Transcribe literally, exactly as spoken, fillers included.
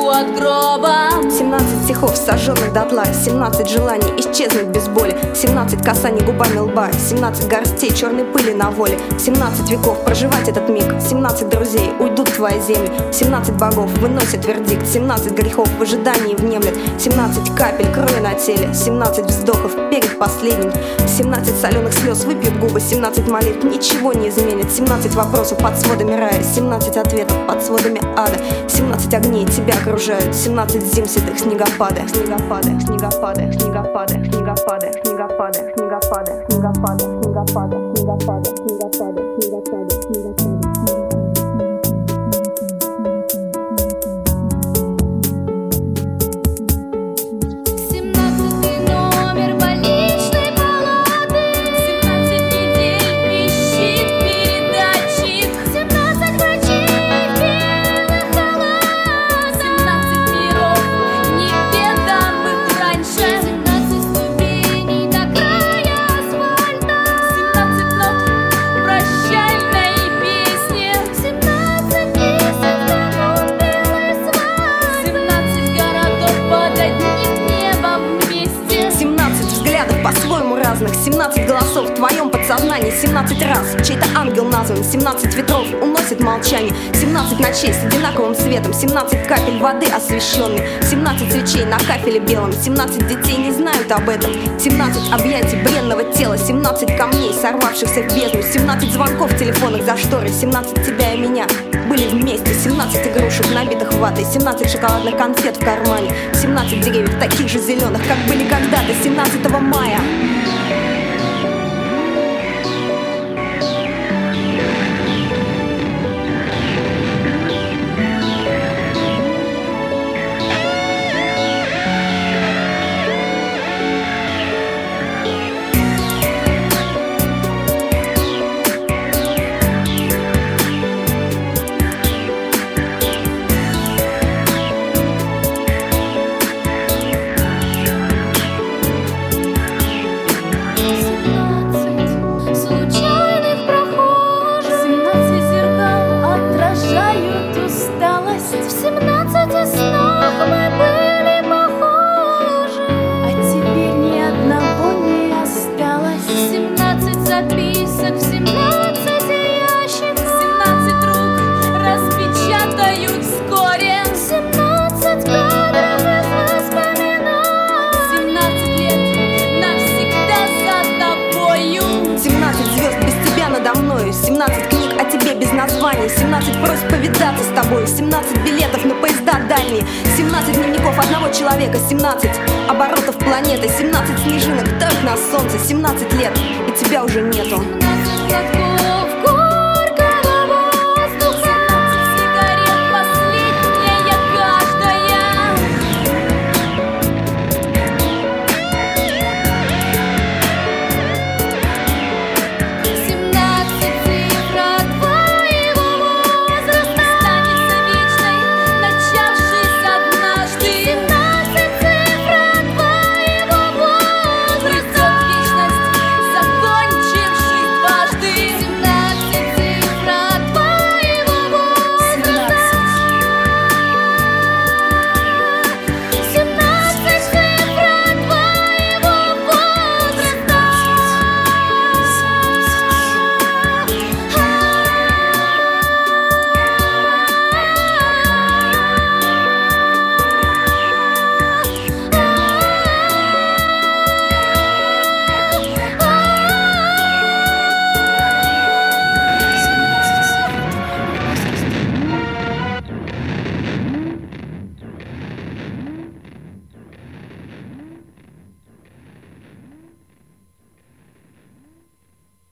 далеку от гроба. Семнадцать стихов, сожженных дотла, семнадцать желаний исчезнуть без боли, семнадцать касаний губами лба, семнадцать горстей черной пыли на воле, семнадцать веков проживать этот миг, семнадцать друзей уйдут в твои земли, семнадцать богов выносят вердикт, семнадцать грехов в ожидании внемлет, семнадцать капель крови на теле, семнадцать вздохов перед последним, семнадцать соленых слез выпьют губы, семнадцать молитв ничего не изменит, семнадцать вопросов под сводами рая, семнадцать ответов под сводами ада, семнадцать огней тебя окружают, семнадцать зим седых снегопады, снегопады, снегопады, снегопады, снегопады, снегопады, снегопады, снегопады, снегопады, снегопады, снегопады, снегопады, снегопады. семнадцать голосов в твоем подсознании, семнадцать раз чей-то ангел назван, семнадцать ветров уносит молчание, семнадцать ночей с одинаковым светом, семнадцать капель воды освещенной, семнадцать свечей на кафеле белом, семнадцать детей не знают об этом, семнадцать объятий бренного тела, семнадцать камней, сорвавшихся в бездну, семнадцать звонков в телефонах за шторой, семнадцать тебя и меня были вместе, семнадцать игрушек, набитых ватой, семнадцать шоколадных конфет в кармане, семнадцать деревьев таких же зеленых, как были когда-то семнадцатого мая. Записок в семнадцать ящиков, семнадцать рук распечатают вскоре, семнадцать кадров из воспоминаний, семнадцать лет навсегда за тобою, семнадцать звезд без тебя надо мною, семнадцать книг о тебе без названий, семнадцать просьб повидаться с тобой, семнадцать билетов на поезда дальние, семнадцать дневников одного человека, семнадцать оборотов планеты, семнадцать снежинок, так на солнце, семнадцать лет, и тебя уже нету. семнадцать глотков